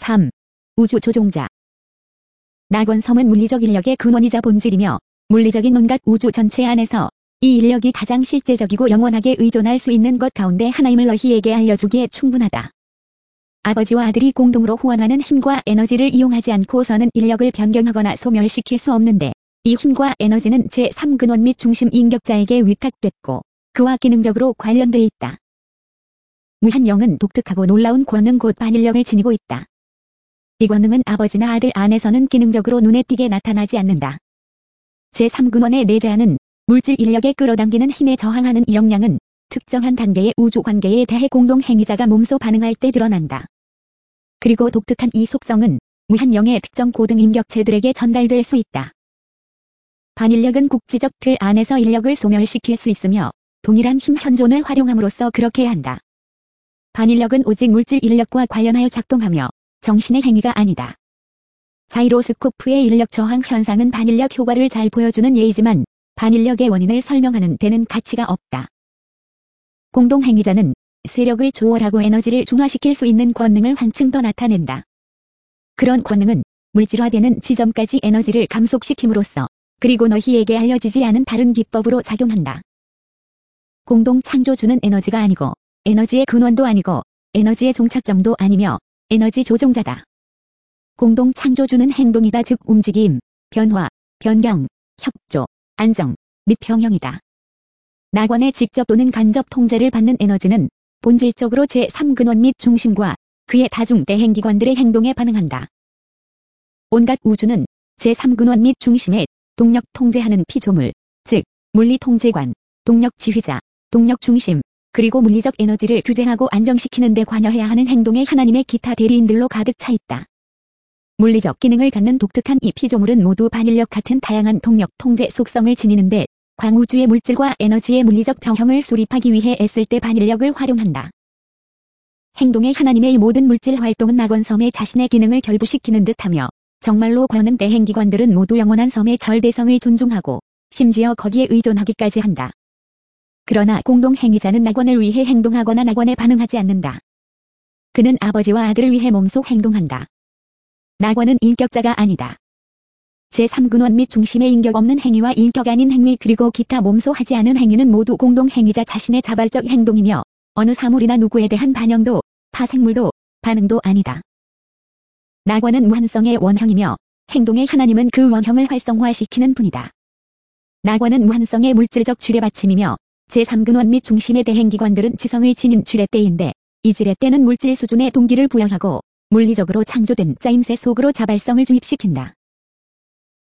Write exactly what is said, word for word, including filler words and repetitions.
삼. 우주 조종자. 낙원섬은 물리적 인력의 근원이자 본질이며 물리적인 온갖 우주 전체 안에서 이 인력이 가장 실제적이고 영원하게 의존할 수 있는 것 가운데 하나임을 너희에게 알려주기에 충분하다. 아버지와 아들이 공동으로 후원하는 힘과 에너지를 이용하지 않고서는 인력을 변경하거나 소멸시킬 수 없는데 이 힘과 에너지는 제삼 근원 및 중심 인격자에게 위탁됐고 그와 기능적으로 관련돼 있다. 무한영은 독특하고 놀라운 권능 곧 반인력을 지니고 있다. 이 권능은 아버지나 아들 안에서는 기능적으로 눈에 띄게 나타나지 않는다. 제삼 근원의 내재하는 물질 인력에 끌어당기는 힘에 저항하는 이 역량은 특정한 단계의 우주 관계에 대해 공동행위자가 몸소 반응할 때 드러난다. 그리고 독특한 이 속성은 무한영의 특정 고등 인격체들에게 전달될 수 있다. 반인력은 국지적 틀 안에서 인력을 소멸시킬 수 있으며 동일한 힘 현존을 활용함으로써 그렇게 한다. 반인력은 오직 물질 인력과 관련하여 작동하며 정신의 행위가 아니다. 자이로스코프의 인력 저항 현상은 반인력 효과를 잘 보여주는 예이지만 반인력의 원인을 설명하는 데는 가치가 없다. 공동행위자는 세력을 초월하고 에너지를 중화시킬 수 있는 권능을 한층 더 나타낸다. 그런 권능은 물질화되는 지점까지 에너지를 감속시킴으로써 그리고 너희에게 알려지지 않은 다른 기법으로 작용한다. 공동 창조주는 에너지가 아니고 에너지의 근원도 아니고 에너지의 종착점도 아니며 에너지 조종자다. 공동 창조주는 행동이다. 즉 움직임, 변화, 변경, 협조, 안정, 및 평형이다. 낙원의 직접 또는 간접 통제를 받는 에너지는 본질적으로 제삼 근원 및 중심과 그의 다중 대행기관들의 행동에 반응한다. 온갖 우주는 제삼 근원 및 중심의 동력 통제하는 피조물, 즉 물리 통제관, 동력 지휘자, 동력 중심, 그리고 물리적 에너지를 규제하고 안정시키는 데 관여해야 하는 행동의 하나님의 기타 대리인들로 가득 차 있다. 물리적 기능을 갖는 독특한 이 피조물은 모두 반인력 같은 다양한 동력 통제 속성을 지니는데 광우주의 물질과 에너지의 물리적 병형을 수립하기 위해 애쓸 때 반인력을 활용한다. 행동의 하나님의 이 모든 물질 활동은 낙원섬에 자신의 기능을 결부시키는 듯하며 정말로 권능 대행기관들은 모두 영원한 섬의 절대성을 존중하고 심지어 거기에 의존하기까지 한다. 그러나 공동행위자는 낙원을 위해 행동하거나 낙원에 반응하지 않는다. 그는 아버지와 아들을 위해 몸소 행동한다. 낙원은 인격자가 아니다. 제삼 근원 및 중심의 인격 없는 행위와 인격 아닌 행위 그리고 기타 몸소 하지 않은 행위는 모두 공동행위자 자신의 자발적 행동이며 어느 사물이나 누구에 대한 반영도, 파생물도, 반응도 아니다. 낙원은 무한성의 원형이며 행동의 하나님은 그 원형을 활성화시키는 분이다. 낙원은 무한성의 물질적 주례받침이며 제삼 근원 및 중심의 대행기관들은 지성을 지닌 주례대인데 이 주례대는 물질 수준의 동기를 부여하고 물리적으로 창조된 짜임새 속으로 자발성을 주입시킨다.